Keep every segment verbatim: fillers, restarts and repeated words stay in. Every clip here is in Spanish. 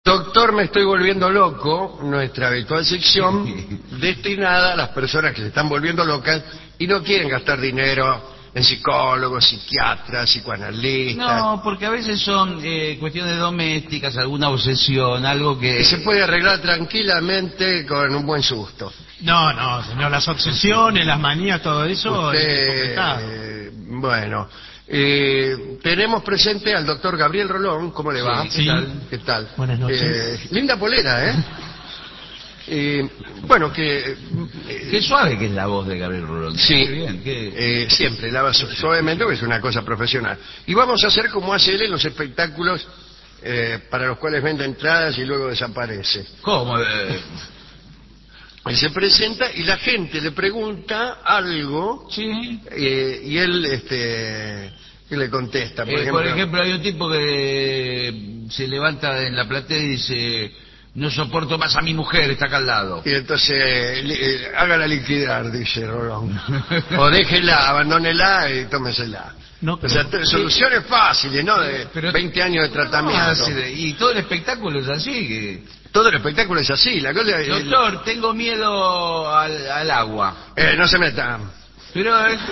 Doctor, me estoy volviendo loco, nuestra habitual sección destinada a las personas que se están volviendo locas y no quieren gastar dinero en psicólogos, psiquiatras, psicoanalistas. No, porque a veces son eh, cuestiones domésticas, alguna obsesión, algo que... que se puede arreglar tranquilamente con un buen susto. No, no, señor, las obsesiones, las manías, todo eso es Usted, complicado. eh, bueno, eh, tenemos presente al doctor Gabriel Rolón. ¿Cómo le va? Sí. ¿Qué tal? ¿Qué tal? Buenas noches. Eh, linda polera, ¿eh? Eh, bueno, que... eh, Qué suave que es la voz de Gabriel Rolón. Sí, Qué bien, qué... eh, siempre lava su- suavemente, porque es una cosa profesional. Y vamos a hacer como hace él en los espectáculos eh, para los cuales vende entradas y luego desaparece. ¿Cómo? Eh, Él se presenta y la gente le pregunta algo sí. eh, y él este, y le contesta. Por, Eh, ejemplo, por ejemplo, hay un tipo que se levanta en la platea y dice: no soporto más a mi mujer, está acá al lado. y entonces li- eh, hágala liquidar, dice Rolón. O déjela, abandónela y tómesela. No, O pero- sea, t- soluciones fáciles, ¿no? De Pero- veinte años de No, tratamiento. así de- y todo el espectáculo es así. Que... Todo el espectáculo es así. La cosa es- Doctor, tengo miedo al, al agua. eh, no se meta. Pero... eh,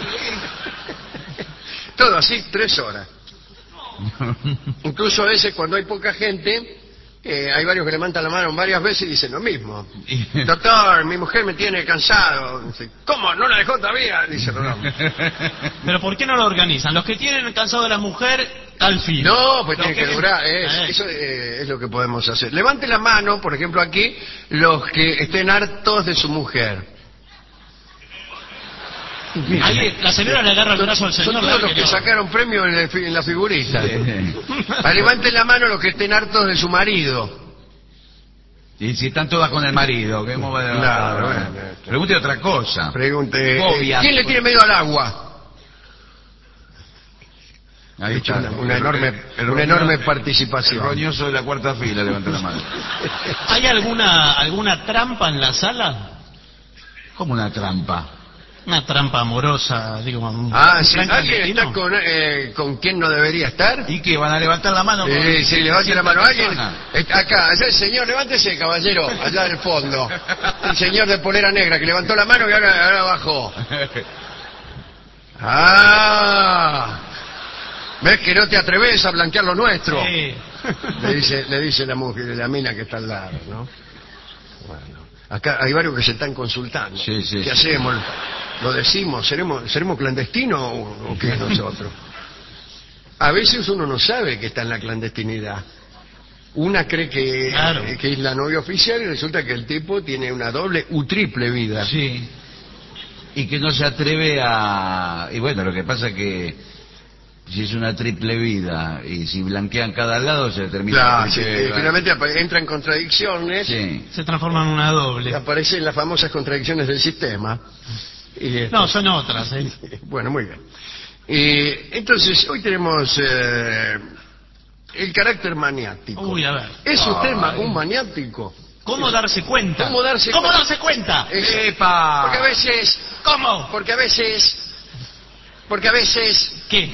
Todo así, tres horas. Incluso a veces cuando hay poca gente, eh, hay varios que levantan la mano varias veces y dicen lo mismo. Doctor, mi mujer me tiene cansado. Dice, ¿cómo? ¿No la dejó todavía? Dice Rolón. Pero ¿por qué no lo organizan? Los que tienen cansado a la mujer, al fin. No, pues Los tiene que durar. es- Eh. Eso eh, es lo que podemos hacer. Levante la mano, por ejemplo, aquí, los que estén hartos de su mujer. Ahí la señora le agarra el brazo al Son señor. todos ¿verdad los que no? sacaron premio en la, fi- en la figurita. Ah, levanten la mano los que estén hartos de su marido. Y si están todas con el marido, ¿qué cómo va a- Claro, bueno. Pregunte otra cosa. Pregunte, Fobias. ¿quién le tiene miedo al agua? Ahí está. Una, una enorme, El una roñoso- enorme El participación. roñoso de la cuarta fila levanta la mano. ¿Hay alguna alguna trampa en la sala? Como una trampa. Una trampa amorosa, digo. un- Ah, un sí, plan ¿alguien clandestino? está con, eh, con quien no debería estar? ¿Y qué? ¿Van a levantar la mano? Eh, sí, levante la mano. ¿Alguien? Persona? Eh, Acá, allá el señor, levántese, caballero, allá en el fondo. El señor de polera negra que levantó la mano y ahora, ahora bajó. Ah, ¿ves que no te atreves a blanquear lo nuestro? Sí. Le dice, le dice la mujer, la mina que está al lado, ¿no? Bueno, acá hay varios que se están consultando. Sí, sí, ¿Qué sí. hacemos? ¿Lo decimos? ¿Seremos, seremos clandestinos o, o qué nosotros? A veces uno no sabe que está en la clandestinidad. Una cree que, Claro. que es la novia oficial y resulta que el tipo tiene una doble u triple vida. Sí. Y que no se atreve a... Y bueno, lo que pasa es que si es una triple vida y si blanquean cada lado se termina... Claro, la sí, triple- eh, finalmente apa- entra en contradicciones. Sí. Se transforma en una Y doble. aparecen las famosas contradicciones del sistema. Y, este, No, son otras. ¿eh? bueno, muy bien. Eh, entonces, hoy tenemos eh, el carácter maniático. Uy, a ver. ¿Es usted ma- Ay. un maniático? ¿Cómo darse cuenta? ¿Cómo darse ¿Cómo cuenta? darse cuenta? Eh, ¡Epa! Porque a veces, ¿Cómo? porque a veces, porque a veces ¿Qué?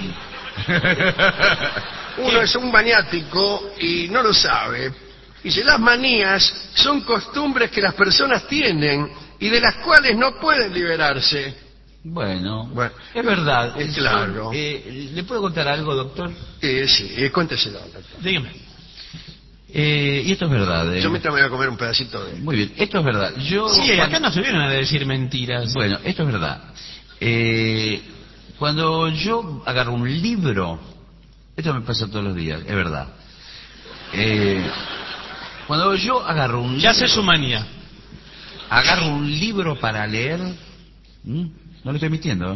uno ¿Qué? es un maniático y no lo sabe. Y si las manías son costumbres que las personas tienen y de las cuales no pueden liberarse. Bueno, Bueno, es verdad. es Son- claro. eh, ¿Le puedo contar algo, doctor? Eh, sí, eh, cuénteselo, doctor. Dígame. Eh, y esto es verdad. eh. Yo mientras me voy a comer un pedacito de... Muy bien, esto es verdad. Yo Sí, cuando- acá no se vienen a decir mentiras. Bueno, esto es verdad. Eh, cuando yo agarro un libro, esto me pasa todos los días, es verdad. Eh, cuando yo agarro un Ya libro, sé su manía. agarro un libro para leer, ¿m? no lo estoy mintiendo, ¿eh?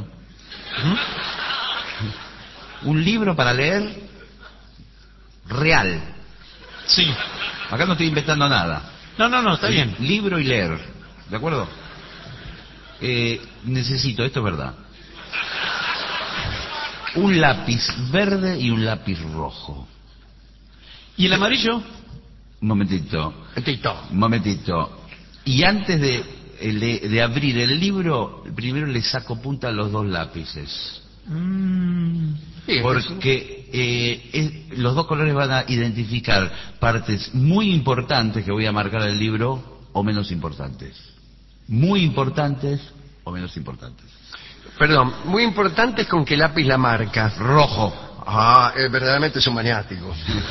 ¿Mm? Un libro para leer real. Sí. Acá no estoy inventando nada. No, no, no, está bien. Libro y leer, ¿de acuerdo? Eh, necesito, esto es verdad, un lápiz verde y un lápiz rojo. ¿Y el amarillo? Un momentito, Tito. un momentito. Y antes de, de, de abrir el libro, primero le saco punta a los dos lápices. Mm. Sí, Porque eh, es- los dos colores van a identificar partes muy importantes que voy a marcar en el libro o menos importantes. Muy importantes o menos importantes. Perdón, muy importante es con qué lápiz la marca. Rojo. Ah, eh, verdaderamente es un maniático.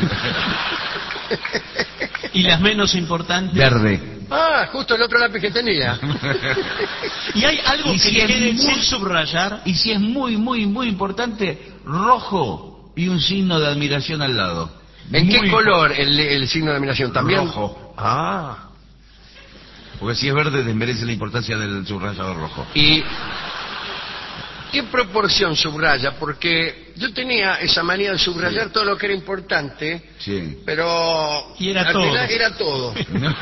Y las menos importantes. Verde. Ah, justo el otro lápiz que tenía. ¿Y hay algo Y que si le es quede muy- sin subrayar? Y si es muy, muy, muy importante, rojo y un signo de admiración al lado. ¿En qué Muy color el, el signo de admiración? ¿También? Rojo. Ah. Porque si es verde desmerece la importancia del subrayador rojo. ¿Y qué proporción subraya? Porque yo tenía esa manía de subrayar todo lo que era importante, Sí. pero Y era al todo. final era todo.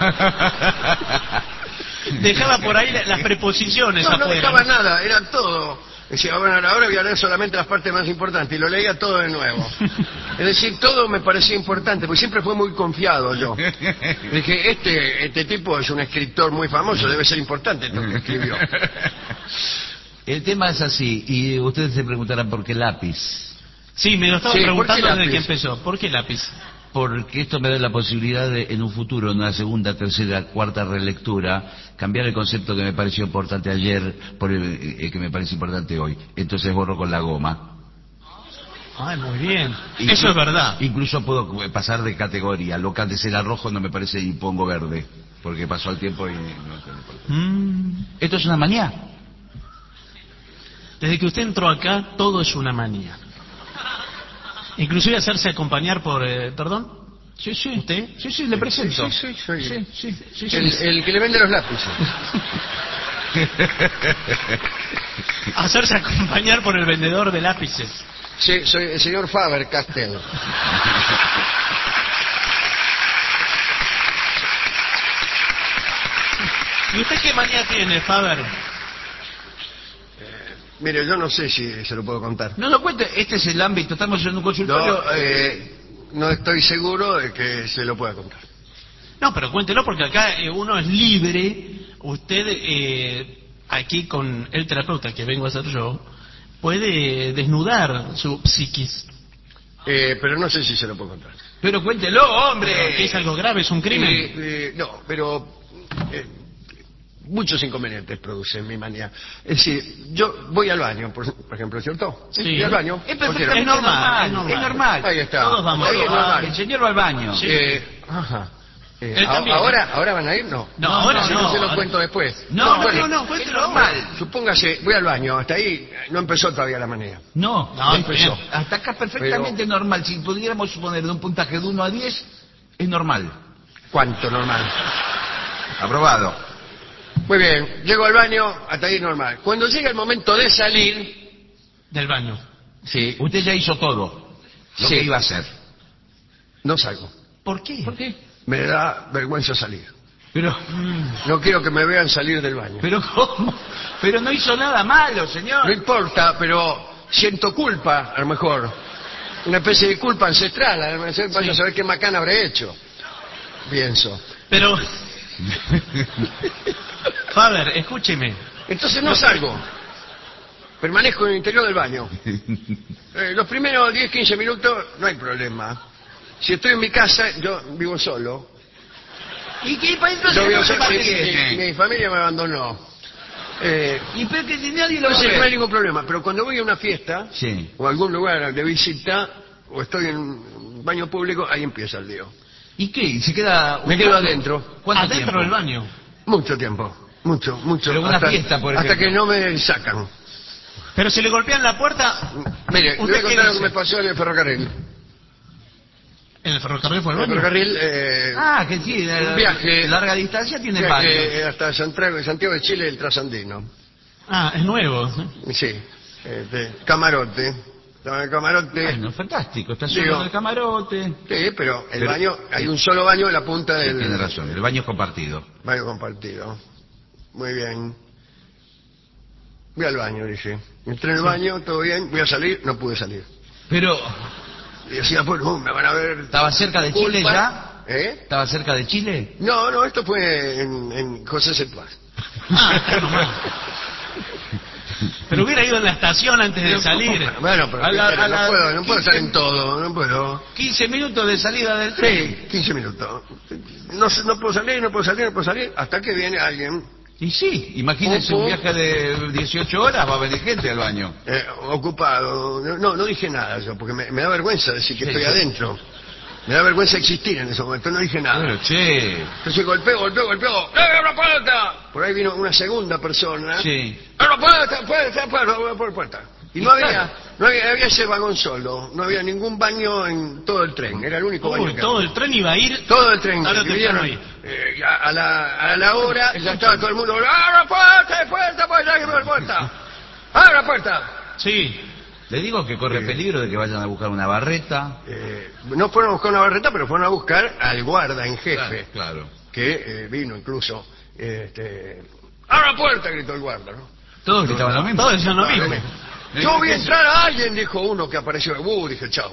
Dejaba por ahí la- las preposiciones No, no afuera. dejaba nada, era todo. Decía, bueno, ahora voy a leer solamente las partes más importantes, y lo leía todo de nuevo. Es decir, todo me parecía importante, porque siempre fue muy confiado yo. Dije, este, este tipo es un escritor muy famoso, debe ser importante esto que escribió. El tema es así, y ustedes se preguntarán por qué lápiz. Sí, me lo estaba Sí, ¿por qué preguntando desde lápiz? que empezó. ¿Por qué lápiz? Porque esto me da la posibilidad de, en un futuro, en una segunda, tercera, cuarta relectura, cambiar el concepto que me pareció importante ayer por el eh, que me parece importante hoy. Entonces borro con la goma. Ay, muy bien. Inclu- Eso es verdad. Incluso puedo eh, pasar de categoría. Lo que antes era rojo no me parece y pongo verde. Porque pasó el tiempo y... no- Mm. ¿Esto es una manía? Desde que usted entró acá, todo es una manía. Inclusive hacerse acompañar por... eh, ¿Perdón? Sí, sí. ¿Usted? Sí, sí, le presento. Sí, sí, soy Sí, sí, sí, sí. el, el que le vende los lápices. Hacerse acompañar por el vendedor de lápices. Sí, soy el señor Faber Castell. ¿Y usted qué manía tiene, Faber? Mire, yo no sé si se lo puedo contar. No lo cuente, este es el ámbito, estamos en un consultorio... No, eh, no estoy seguro de que se lo pueda contar. No, pero cuéntelo porque acá eh, uno es libre. Usted, eh, aquí con el terapeuta que vengo a ser yo, puede desnudar su psiquis. Eh, pero no sé si se lo puedo contar. Pero cuéntelo, hombre. ¿Que es algo grave? ¿Es un crimen? Eh, eh, no, pero eh, muchos inconvenientes produce mi manía. Es decir, yo voy al baño, por, por ejemplo, ¿cierto? Sí. Voy al baño. Es cualquiera. perfectamente Es normal, normal, es normal. es normal. Ahí está. Todos vamos Ahí al es baño. normal. El señor va al baño. Sí. Eh, ajá. Eh, Él a- también. ahora, ¿Ahora van a ir? No. No, ahora si no, no se lo ahora- cuento después. No, no, bueno, no, no, es cuéntelo normal. normal. Supóngase, voy al baño, hasta ahí eh, no empezó todavía la manía. No, No, empezó. bien. hasta acá perfectamente normal. Si pudiéramos suponer de un puntaje de uno a diez, es normal. ¿Cuánto normal? Aprobado. Muy bien, llego al baño, hasta ahí normal. Cuando llega el momento de salir, Del baño. sí, Usted ya hizo todo lo Sí. que iba a hacer. no salgo. ¿Por qué? ¿Por qué? Me da vergüenza salir. Pero, No quiero que me vean salir del baño. pero ¿cómo? Pero no hizo nada malo, señor. No importa, pero siento culpa, a lo mejor. Una especie de culpa ancestral. A lo mejor vaya a Sí. saber qué macana habré hecho. Pienso. Pero... Faber, escúcheme. Entonces no salgo. Permanezco en el interior del baño. Eh, los primeros diez, quince minutos no hay problema. Si estoy en mi casa, yo vivo solo. ¿Y qué país no Yo se vivo no se solo, mi, mantiene? mi- mi familia me abandonó. Eh, Y pero que si nadie lo va a entonces no hay ver. ningún problema. Pero cuando voy a una fiesta Sí. o a algún lugar de visita o estoy en un baño público, ahí empieza el lío. ¿Y qué? ¿Y se queda... Me quedo adentro. ¿Cuánto Adentro tiempo? del baño. Mucho tiempo. Mucho, mucho. Pero una hasta, fiesta, por hasta ejemplo. que no me sacan. Pero si le golpean la puerta... Mire, le voy ¿Usted a qué contar lo que dice? me pasó en el ferrocarril. ¿En el ferrocarril fue En el el baño? ferrocarril, eh, Ah, que sí, de Un viaje. larga distancia tiene viaje baño. hasta Santiago, Santiago de Chile, el trasandino. Ah, es nuevo. Sí, este, camarote. Estaba en el camarote. Bueno, fantástico, está Digo- solo en el camarote. Sí, pero el Pero- baño, hay un solo baño en la punta Sí, del tiene razón, el baño es compartido. baño compartido. Muy bien. Voy al baño, dije. Entré en el baño, todo bien, voy a salir, no pude salir. Pero, Y decía, bueno, me van a ver. ¿estaba cerca de Chile culpa. ya? ¿Eh? ¿Estaba cerca de Chile? No, no, esto fue en, en José Setuás. Ah, acá nomás. Pero hubiera ido en la estación antes de salir. Bueno, pero A la- ¿qué quiere? a la- no puedo, no puedo estar quince en todo, no puedo. quince minutos de salida del tren. Sí, quince minutos. No, sé, no puedo salir, no puedo salir, no puedo salir, hasta que viene alguien Y sí, imagínense Pum, un pum. viaje de dieciocho horas, va a venir gente al baño. eh, ocupado. No, no dije nada yo, porque me, me da vergüenza decir que Sí, estoy sí. adentro. Me da vergüenza existir en ese momento, no dije nada. Pero, che, Entonces golpeo, golpeo, golpeo. ¡Eh, la puerta! Por ahí vino una segunda persona. sí. ¡Eh, la puerta, puerta, puerta, puerta, puerta! Y no Y había, claro. no había, había ese vagón solo, no había ningún baño en todo el tren, era el único baño Uy, que todo había. el tren iba a ir. Todo el tren, Tarde o temprano dividieron, ahí. eh, a, a la, a la hora ya estaba todo el mundo, ¡abre la puerta, puerta, puerta, abre la puerta! ¡Abre la puerta! Sí. Le digo que corre Sí. peligro de que vayan a buscar una barreta. Eh, no fueron a buscar una barreta, pero fueron a buscar al guarda en jefe, Claro. que eh, vino incluso. Este, ¡abre la puerta! Gritó el guarda, ¿no? Todos gritaban lo mismo. Todos decían lo mismo. Yo voy a entrar a alguien, dijo uno que apareció. Uh, dije, chao.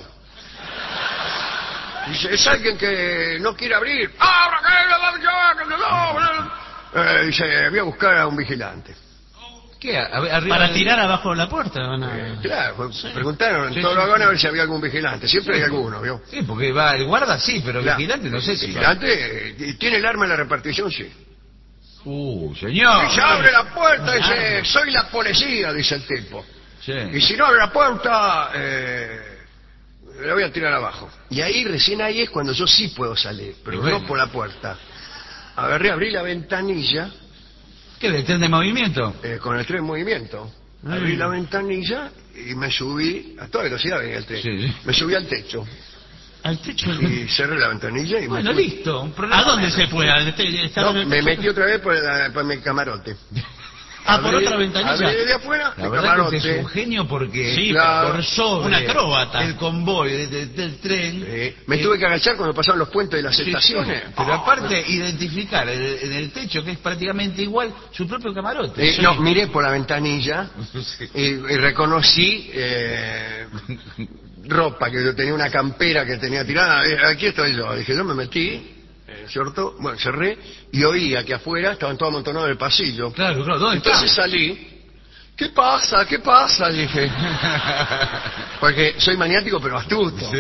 Dice, es alguien que no quiere abrir. ¡Abra, que no, no, no! Eh, dice, voy a buscar a un vigilante. ¿Qué? A ver, arriba Para del- tirar abajo de la puerta. van a- Eh, claro, pues, preguntaron en Sí, todos sí, los vagones sí. a ver si había algún vigilante. Siempre hay alguno, ¿vio? Sí, porque va el guarda, sí, pero el Claro. vigilante no sé si va. Vigilante, eh, ¿tiene el arma en la repartición? Sí. Uh, señor. Dice, abre la puerta, dice, soy la policía, dice el tipo. Sí. Y si no abre la puerta, eh, la voy a tirar abajo. Y ahí, recién ahí es cuando yo sí puedo salir, pero Y bueno. no por la puerta. Agarré, abrí la ventanilla, ¿Qué? ¿Del tren de movimiento? eh, con el tren en movimiento. Ay. Abrí la ventanilla y me subí, a toda velocidad venía el tren. Sí. Me subí al techo Al techo. y cerré la ventanilla y Bueno, me fui. listo. Un problema ¿A dónde menos. se fue? ¿A este- estar No, en el me techo? metí otra vez por, la- por mi camarote. Ah, por Abrí- otra ventanilla. Abrí desde afuera, La mi verdad que camarote. usted es un genio porque Sí, claro. por sobre Un acróbata. el convoy de- de- del tren. Eh, me eh, tuve que agachar cuando pasaban los puentes de las sí, sí. estaciones. Pero aparte, identificar en el, en el techo, que es prácticamente igual, su propio camarote. Eh, Sí. No, miré por la ventanilla Sí. y, y reconocí eh, ropa, que yo tenía una campera que tenía tirada. Eh, aquí estoy yo. Dije, yo me metí, eh, ¿cierto? Bueno, cerré y oía que afuera estaban todos amontonados en el pasillo. Claro, claro. ¿Dónde Entonces está? salí. ¿Qué pasa? ¿Qué pasa? Dije. Porque soy maniático pero astuto.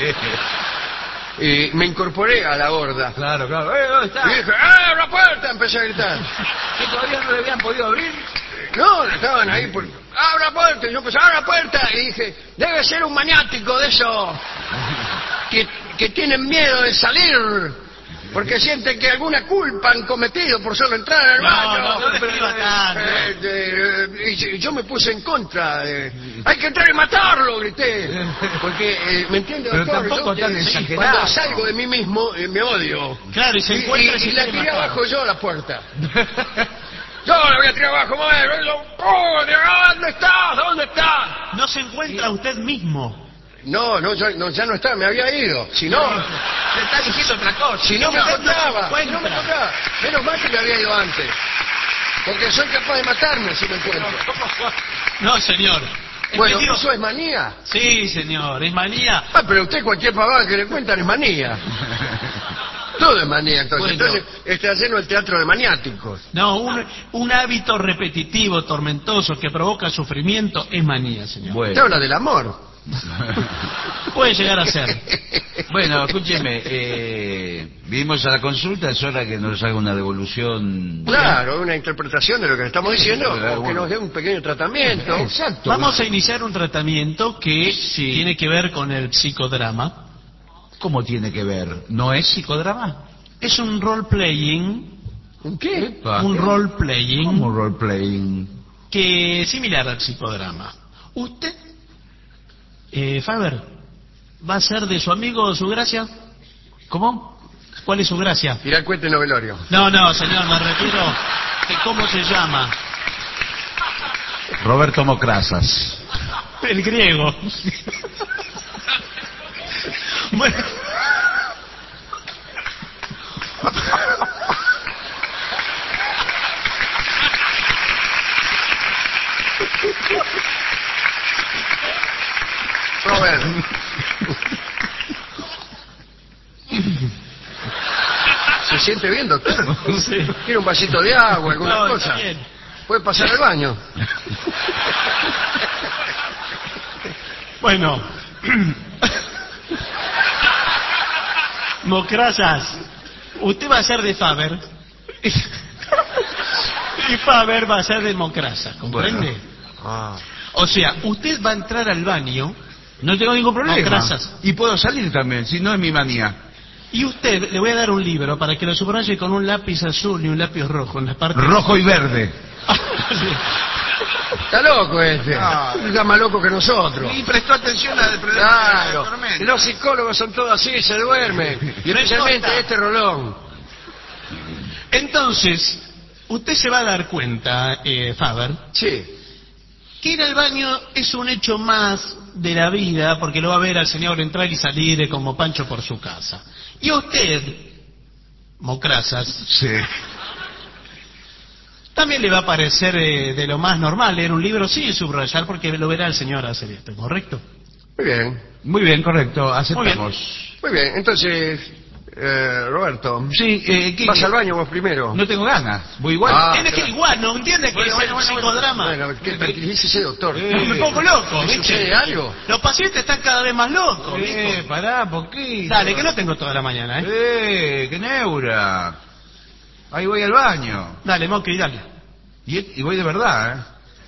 Y me incorporé a la horda. Claro, claro. Eh, ¿Dónde está? Y dije, ¡ah, la puerta! Empecé a gritar. ¿Que todavía no le habían podido abrir? No, estaban ahí por... ¡Abre la puerta! Y yo empecé, ¡abre la puerta! Y dije, debe ser un maniático de esos que, que tienen miedo de salir porque sienten que alguna culpa han cometido por solo entrar al No, baño. no, no describa tanto. Eh, eh, y yo me puse en contra. de, ¡hay que entrar y matarlo! Grité. Porque, eh, ¿me entiende, Pero doctor? tampoco Yo, tan eh, exagerado. Cuando salgo de mí mismo, eh, me odio. Claro, y se Y, encuentra y- se y la quiere tiré matar. abajo yo a la puerta. Yo la voy a tirar abajo, madre. ¡Oh, ¿dónde estás? ¿Dónde estás? No se encuentra usted mismo. No, no, ya no, ya no está, me había ido. Si no, Se está diciendo otra cosa. si no me usted no se encontraba, si no me encuentra. encontraba. Menos mal que me había ido antes. Porque soy capaz de matarme si me encuentro. No, señor. Es Bueno, que digo- ¿eso es manía? Sí, señor, es manía. Ah, pero usted cualquier pavada que le cuentan es manía. Todo es manía, entonces. Bueno. Entonces, está haciendo el teatro de maniáticos. No, un, un hábito repetitivo, tormentoso, que provoca sufrimiento, es manía, señor. Usted Bueno, habla del amor. Puede llegar a ser. bueno, escúcheme, eh, vinimos a la consulta, es hora que nos haga una devolución. Claro, una interpretación de lo que le estamos diciendo, Claro, o que bueno. nos dé un pequeño tratamiento. Exacto. Vamos a iniciar un tratamiento que Sí. tiene que ver con el psicodrama. ¿Cómo tiene que ver? ¿No es psicodrama? Es un role-playing, ¿Un qué? Epa, un ¿qué? role-playing ¿Cómo role-playing? que es similar al psicodrama. ¿Usted, eh, Faber, va a ser de su amigo su gracia? ¿Cómo? ¿Cuál es su gracia? Tirar cuenta en el velorio. No, no, señor, me refiero que cómo se llama. Roberto Mocrasas. El griego. Bueno. Robert. ¿Se siente bien, doctor? Sí. ¿Quiere un vasito de agua, alguna No, cosa? bien. puede pasar al baño. Bueno. Mocrazas, usted va a ser de Faber. Y Faber va a ser de Mocrazas, ¿comprende? Bueno. Ah. O sea, usted va a entrar al baño. No tengo ningún problema. Mocrazas. Y puedo salir también, si no es mi manía. Y usted, le voy a dar un libro para que lo subraye con un lápiz azul y un lápiz rojo en la parte... Rojo y verde. Sí. Está loco este. No. Está más loco que nosotros. Y prestó atención a la Claro. tormenta. Los psicólogos son todos así, se duermen. Y especialmente importa. este Rolón. Entonces, usted se va a dar cuenta, eh, Faber, Sí. que ir al baño es un hecho más de la vida, porque lo va a ver al señor entrar y salir como Pancho por su casa. Y a usted, Mocrazas, Sí. también le va a parecer eh, de lo más normal leer un libro sin subrayar, porque lo verá el señor hacer esto, ¿correcto? Muy bien. Muy bien, correcto. Aceptamos. Muy bien. Entonces, eh, Roberto, Sí, eh, ¿qué- vas qué? al baño vos primero. No tengo ganas. Voy igual. Ah, Tiene que claro. igual, ¿no entiende que Bueno, es bueno, el bueno, bueno. psicodrama? Bueno, que tranquilícese, doctor. Eh, No me pongo loco, ¿Le ¿viste? sucede algo? Los pacientes están cada vez más locos, ¿viste? Eh, pará, poquito. Dale, que no tengo toda la mañana, ¿eh? Eh, qué neura. Ahí voy al baño. Dale, Moqui, dale. Y, y voy de verdad, ¿eh?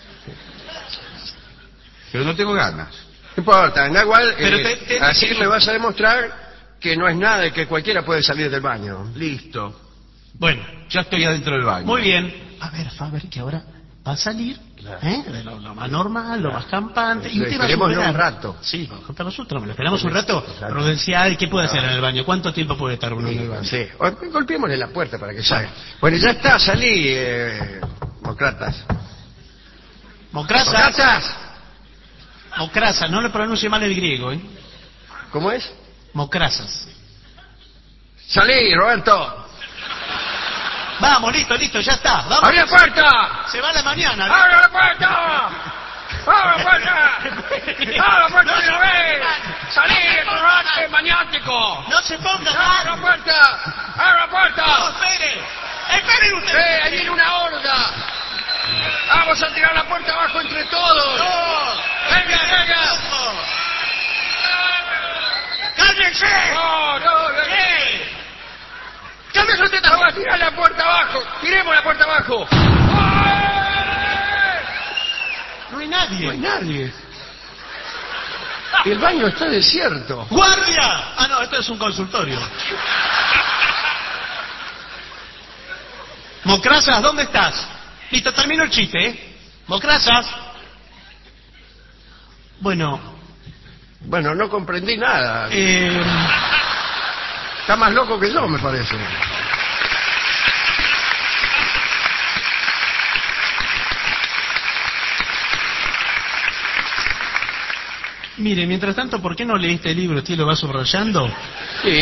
Pero no tengo ganas. No importa, da igual. Pero eh, te- te- así te- me vas a demostrar que no es nada y que cualquiera puede salir del baño. Listo. Bueno, Ya estoy adentro del baño. muy bien. A ver, Faber, que ahora va a salir, ¿eh? De lo, lo más normal, lo más campante. Y Lo usted va a esperemos superar. un rato. Sí, vamos a estar nosotros. ¿Lo esperamos un rato? Claro. Prudencial, ¿qué puede hacer en el baño? ¿Cuánto tiempo puede estar uno en el baño? Sí. O- golpeémosle la puerta para que salga. Bueno, ya está, salí, eh, Mocratas. Mocrazas. ¡Mocratas! Mocrazas, no le pronuncie mal el griego, ¿eh? ¿Cómo es? Mocrazas. Salí, Roberto. Vamos, listo, listo, ya está. Vamos. ¡Abre la puerta! Se va a la mañana. ¡Abre la puerta! ¡Abre la puerta! ¡Abre la puerta de una vez! ¡Salí, ignorante, maniático! No se ponga ¡Abre la mal. puerta! ¡Abre la No, puerta! espere. Esperen ¡Eh, ustedes. ahí viene una horda! ¡Vamos a tirar la puerta abajo entre todos! No. ¡Venga, venga! ¡Cállense! ¡No, no, no! ¿Qué? ¡Cálmese usted! ¡Vamos a tirar la puerta abajo! ¡Tiremos la puerta abajo! ¡Ay! No hay nadie. No hay nadie. El baño está desierto. ¡Guardia! Ah, no, esto es un consultorio. Mocrazas, ¿dónde estás? Listo, termino el chiste, ¿eh? Mocrazas. Bueno, Bueno, no comprendí nada. eh, Está más loco que yo, me parece. mire, mientras tanto, ¿por qué no leíste el libro? ¿Usted lo va subrayando? Sí.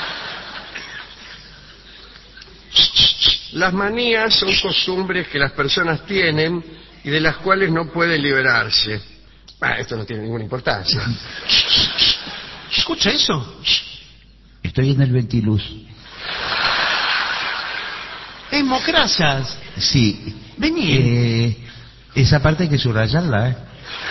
Las manías son costumbres que las personas tienen y de las cuales no pueden liberarse. Ah, esto no tiene ninguna importancia. ¿Escucha eso? Estoy en el ventiluz. Es Mocrazas. Sí. Vení. Eh, esa parte hay que subrayarla, ¿eh?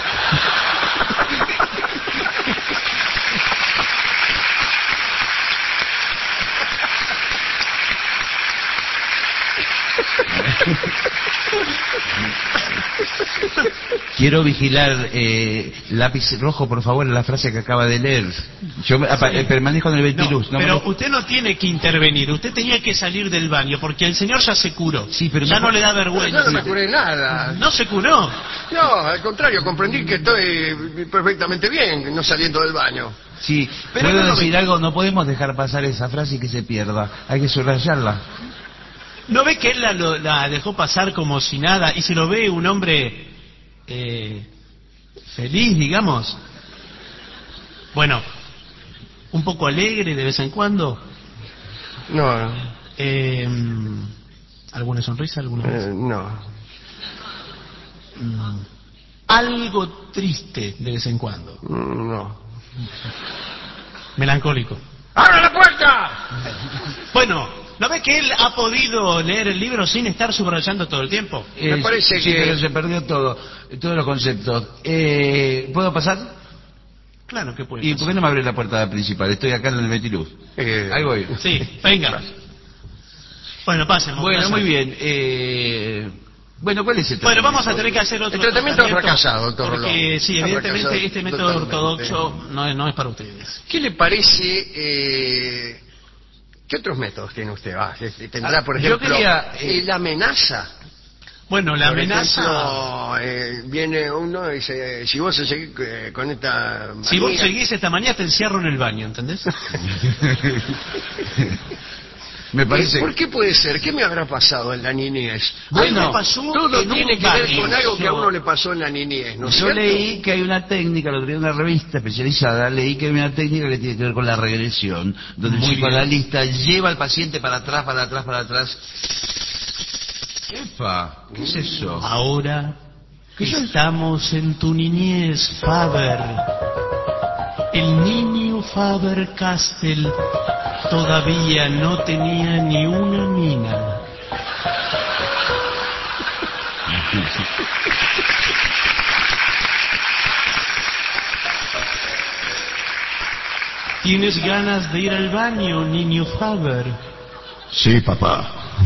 Quiero vigilar, eh, lápiz rojo, por favor, en la frase que acaba de leer. Yo me- apa- eh, permanezco en el ventiluz. No, no me pero lo- usted no tiene que intervenir. Usted tenía que salir del baño porque el señor ya se curó. Sí, pero ya no- no le da Yo vergüenza. no me curé nada. No se curó. No, al contrario, comprendí que estoy perfectamente bien no saliendo del baño. Sí, Pero ¿puedo no lo decir vi. algo? No podemos dejar pasar esa frase y que se pierda. Hay que subrayarla. ¿No ve que él la, lo- la dejó pasar como si nada y se lo ve un hombre eh, feliz, digamos? Bueno, un poco alegre de vez en cuando. No, Eh, ¿Alguna sonrisa? ¿Alguna vez? eh, no. Mm, algo triste de vez en cuando. Mm, No. Melancólico. ¡Abra la puerta! Bueno, ¿No ve que él ha podido leer el libro sin estar subrayando todo el tiempo? Me parece sí, que- pero se perdió todo, todos los conceptos. Eh, ¿Puedo pasar? Claro que puede. ¿Y por qué no me abre la puerta principal? Estoy acá en el Betiluz. Eh, Ahí voy. Sí, venga. Bueno, pasemos. Bueno, pasemos. muy bien. Eh, bueno, ¿cuál es el Bueno, tratamiento? vamos a tener que hacer otro El tratamiento ha fracasado, doctor Porque Rolón. sí, Ha evidentemente fracasado este método totalmente. ortodoxo no es, no es para ustedes. ¿Qué le parece? Eh, ¿Qué otros métodos tiene usted? Ah, este, tendrá, Ah, por yo ejemplo, quería, eh, eh, la amenaza. Bueno, la Por amenaza... ejemplo, eh, viene uno y dice, si vos seguís eh, con esta Si vos manía- seguís esta manía, te encierro en el baño, ¿entendés? Me parece... Eh, ¿Por qué puede ser? ¿Qué me habrá pasado en la niñez? Bueno, Algo pasó todo en un tiene que ver con baño. algo que a uno le pasó en la niñez, ¿no es Yo cierto? leí que hay una técnica, lo leí en una revista especializada, leí que hay una técnica que tiene que ver con la regresión, donde Muy el psicoanalista lleva al paciente para atrás, para atrás, para atrás. Epa, ¿qué es eso? Ahora estamos en tu niñez, Faber. El niño Faber-Castell todavía no tenía ni una mina. ¿Tienes ganas de ir al baño, niño Faber? Sí, papá.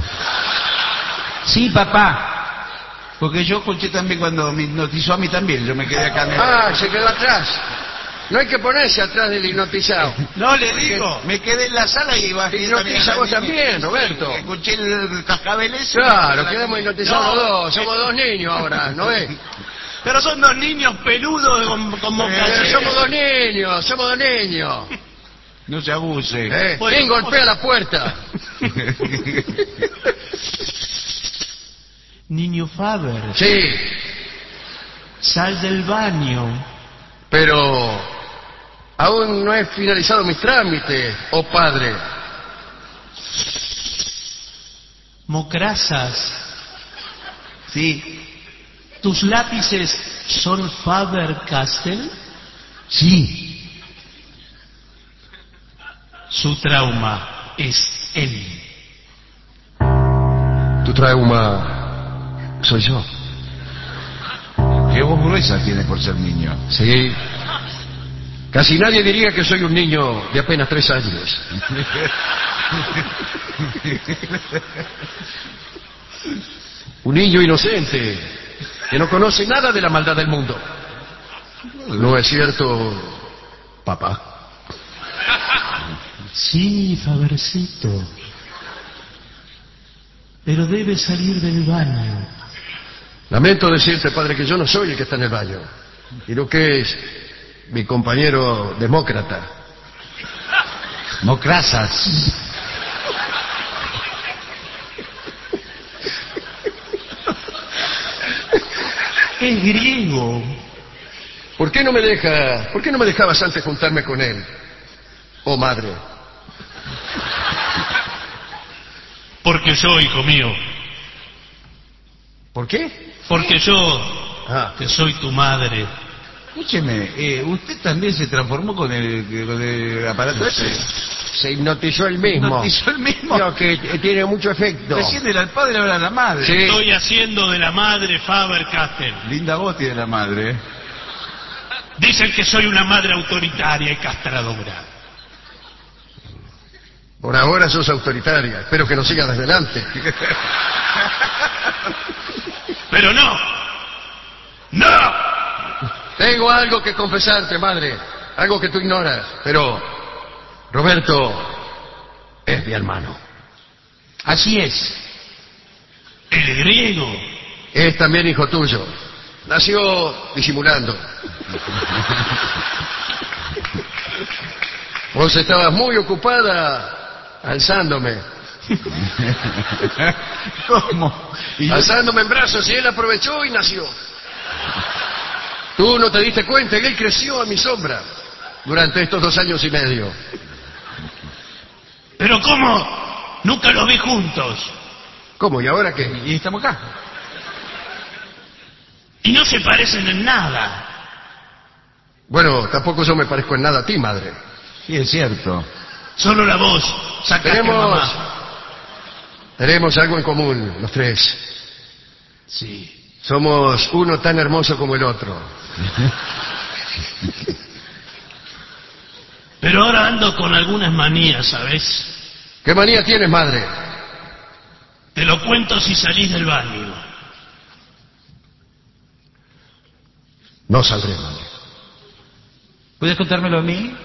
Sí, papá. Porque yo escuché también cuando me hipnotizó a mí también, yo me quedé acá en el... Ah, se quedó atrás. No hay que ponerse atrás del hipnotizado. No le digo. Me quedé en la sala y bajé Hipnotiza vos también, Roberto. Escuché el cascabel ese. Claro, quedamos hipnotizados No. los dos. Somos dos niños ahora, ¿no ves? Pero son dos niños peludos con, con Eh, mocasines. somos dos niños, somos dos niños. No se abuse. Eh, Bueno, ¿quién golpea la puerta? Niño Faber, Sí, sal del baño. pero aún no he finalizado mis trámites, oh padre. Mocrazas, Sí, ¿tus lápices son Faber-Castell? sí. Su trauma es él. Tu trauma soy yo. Qué voz gruesa tiene por ser niño. Sí. Casi nadie diría que soy un niño de apenas tres años. Un niño inocente que no conoce nada de la maldad del mundo. ¿No es cierto, papá? Sí, Fabercito. Pero debes salir del baño. Lamento decirte, padre, que yo no soy el que está en el baño, sino que es mi compañero demócrata. Mocrazas. Es griego. ¿Por qué no me deja, por qué no me dejabas antes juntarme con él? Oh, madre. Porque yo, hijo mío. ¿Por qué? Porque yo, Ah, que soy tu madre. Escúcheme, eh, usted también se transformó con el, con el aparato ese. se hipnotizó él mismo. Hipnotizó el mismo. Creo que t- tiene mucho efecto. Recién era el padre, ahora la madre. Sí. Estoy haciendo de la madre Faber-Castell. Linda voz tiene la madre. ¿eh? Dicen que soy una madre autoritaria y castradora. Por ahora sos autoritaria. Espero que no sigas desde adelante. Pero no. ¡No! Tengo algo que confesarte, madre. Algo que tú ignoras. Pero Roberto es mi hermano. Así es. El griego. Es también hijo tuyo. Nació disimulando. Vos estabas muy ocupada alzándome. ¿Cómo? Y yo- Alzándome en brazos y él aprovechó y nació. Tú no te diste cuenta que él creció a mi sombra durante estos dos años y medio. ¿Pero cómo? Nunca los vi juntos. ¿Cómo? ¿Y ahora qué? y estamos acá. Y no se parecen en nada. Bueno, tampoco yo me parezco en nada a ti, madre. Sí, es cierto. Solo la voz. Sacaste a Tenemos, mamá. Tenemos algo en común, los tres. Sí. Somos uno tan hermoso como el otro. Pero ahora ando con algunas manías, ¿sabes? ¿Qué manía tienes, madre? Te lo cuento si salís del baño. No saldré, madre. ¿Puedes contármelo a mí?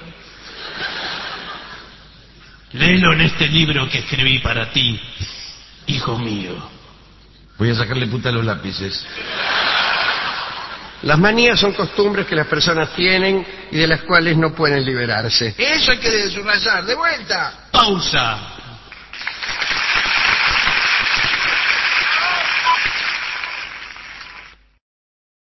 Léelo en este libro que escribí para ti, hijo mío. Voy a sacarle punta a los lápices. Las manías son costumbres que las personas tienen y de las cuales no pueden liberarse. Eso hay que subrayar. ¡De vuelta! Pausa.